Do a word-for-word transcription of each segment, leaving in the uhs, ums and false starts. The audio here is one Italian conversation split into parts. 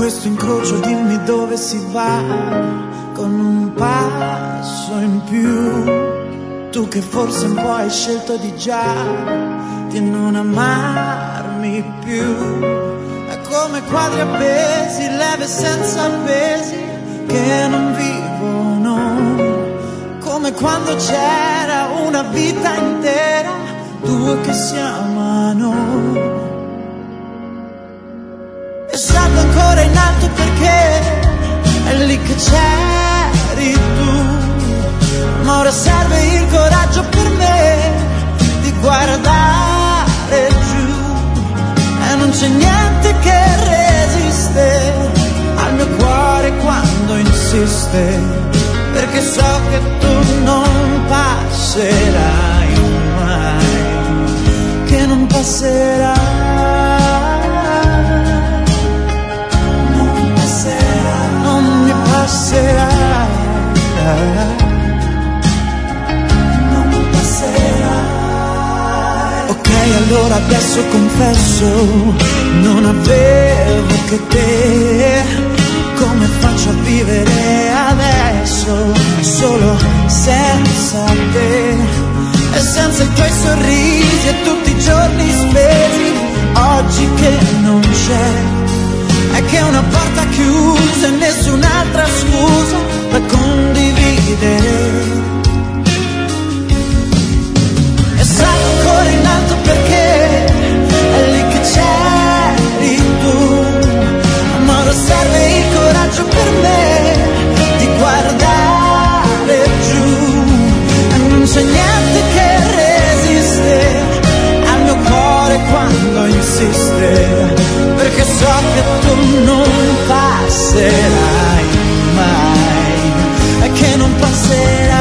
questo incrocio dimmi dove si va, con un passo in più. Tu che forse un po' hai scelto di già, di non amarmi più. È come quadri appesi, leve senza pesi, che non vivono. Come quando c'era una vita intera, due che si amano. E salgo ancora in alto perché è lì che c'eri tu. Ma ora serve il coraggio per me di guardare giù. E non c'è niente che resiste al mio cuore quando insiste, perché so che tu non passerai mai, che non passerai. Non mi passerai, non mi passerai. Ok, allora adesso confesso, non avevo che te. Come faccio a vivere adesso, solo senza te? E senza i tuoi sorrisi e tutti i giorni spesi, oggi che non c'è. È che una porta chiusa e nessun'altra scusa per condividere. E salgo ancora in alto perché è lì che c'eri tu. Ma ora serve il coraggio per me di guardare giù. E non c'è niente che resiste al mio cuore quando insiste, perché so che tu non passerai mai, e che non passerai.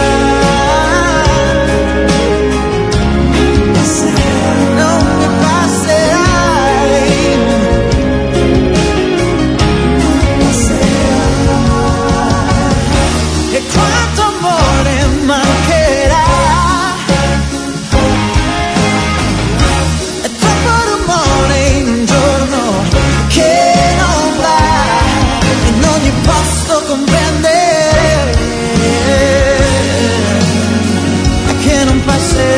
Non passerai, non mi passerai, non passerai. E quanto amore mancherà, è troppo rumore in un giorno che non va in ogni posto comprendere, che non passerà.